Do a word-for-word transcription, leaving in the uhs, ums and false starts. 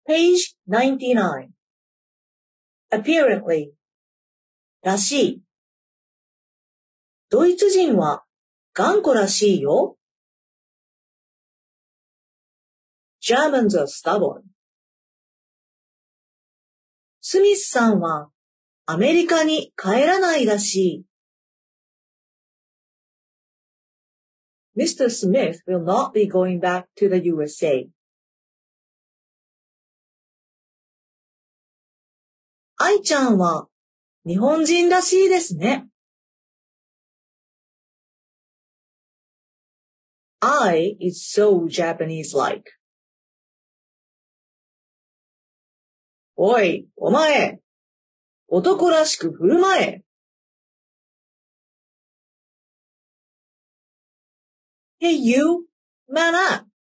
Page ninety-nine. Apparently. らしい。ドイツ人は頑固らしいよ。Germans are stubborn. スミスさんはアメリカに帰らないらしい。Mister Smith will not be going back to the U S A. 愛ちゃんは日本人らしいですね。I is so Japanese-like. おい、お前、男らしく振る舞え。Hey you, man up.